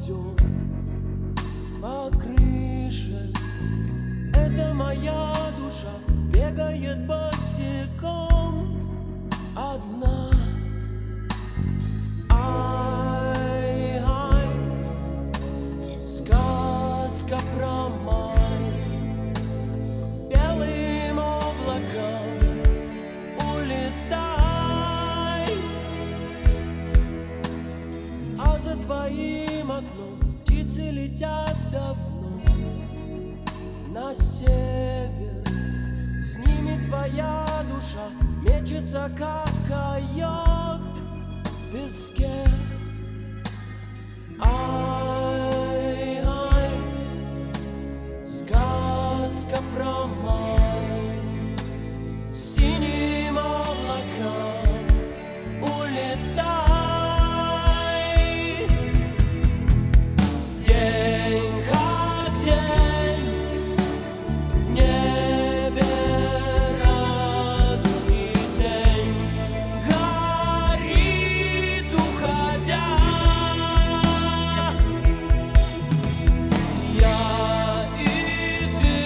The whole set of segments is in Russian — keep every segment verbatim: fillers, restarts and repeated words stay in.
ползет по крыше. Это моя душа бегает босиком одна. Ай, ай, сказка про май. Белым облаком улетай, а за твоим окном птицы летят давно на север. С ними твоя душа мечется, как койот в песке. Ай, ай, сказка про май. Синим облаком улетай. День как день, в небе радужный день горит, уходя. Я и ты,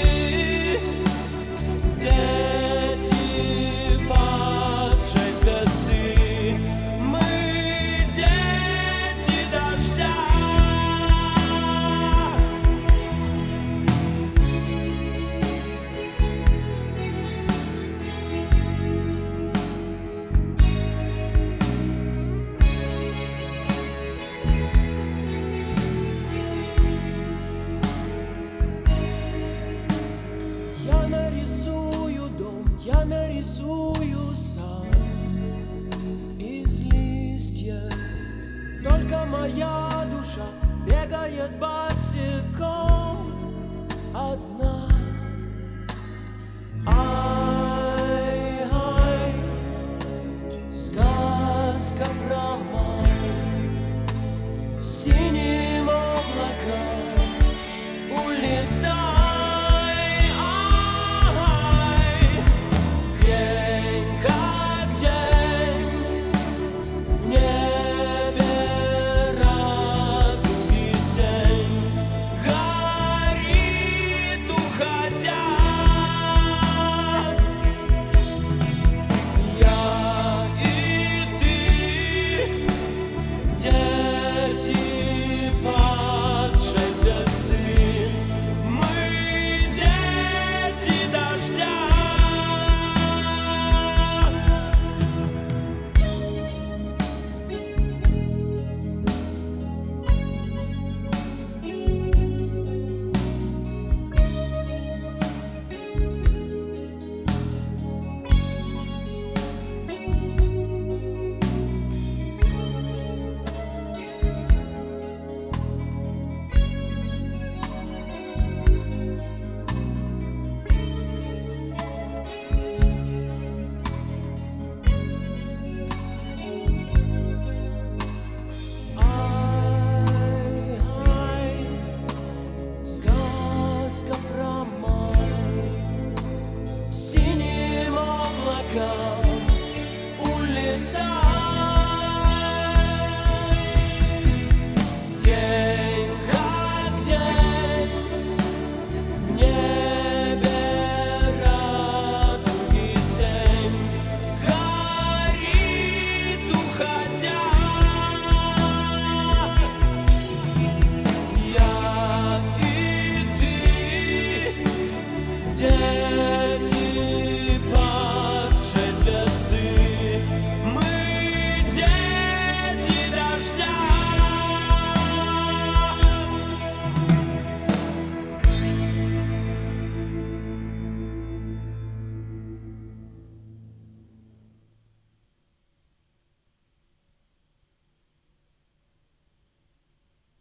дети падшей звезды, мы дети дождя. Я нарисую дом, я нарисую сад из листьев. Только моя душа бегает босиком одна. А